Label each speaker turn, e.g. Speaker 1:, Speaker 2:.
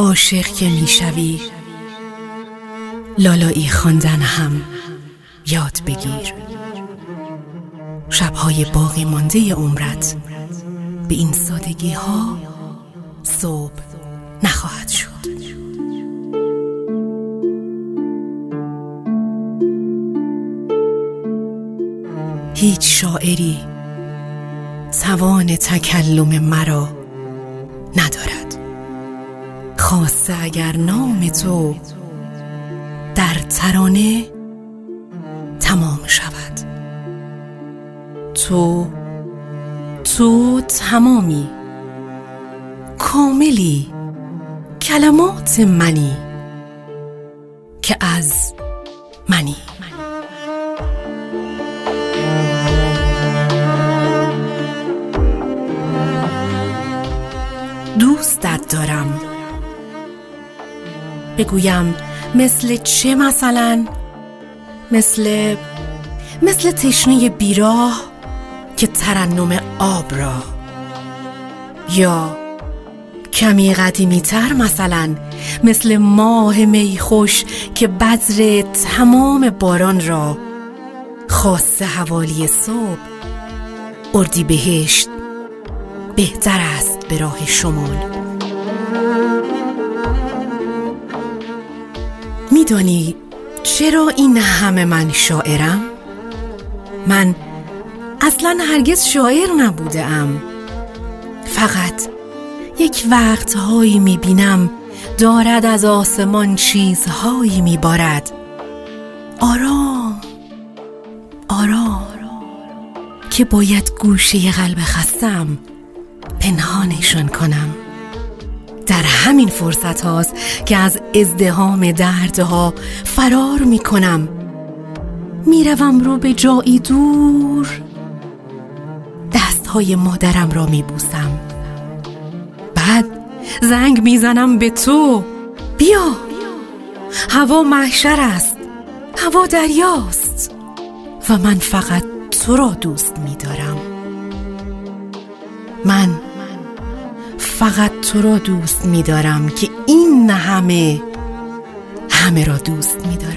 Speaker 1: عاشق که میشوی لالایی خواندن هم یاد بگیر. شبهای باقی مانده عمرت به این سادگی ها صبح نخواهد شد. هیچ شاعری توان تکلم مرا ندارد، خاصه اگر نام تو در ترانه تمام شود. تو تمامی، کاملی، کلمات منی که از منی. دوستت دارم. بگویم مثل چه مثلا؟ مثل تشنه بیراه که ترنم آب را، یا کمی قدیمی تر مثلا مثل ماه میخوش که بذر تمام باران را، خاصه حوالی صبح اردیبهشت بهتر است به راه شمال. میدانی چرا این همه من شاعرم؟ من اصلا هرگز شاعر نبودم. فقط یک وقتهایی میبینم دارد از آسمان چیزهایی میبارد، آرام آرام، که باید گوشه قلب خستم پنهانشان کنم. در همین فرصت هاست که از ازدحام دردها فرار می کنم. می روم رو به جایی دور، دستهای مادرم را می بوسم. بعد زنگ می زنم به تو، بیا، هوا محشر است، هوا دریاست و من فقط تو را دوست می دارم. من فقط تو را دوست می دارم که این همه را دوست می دارم.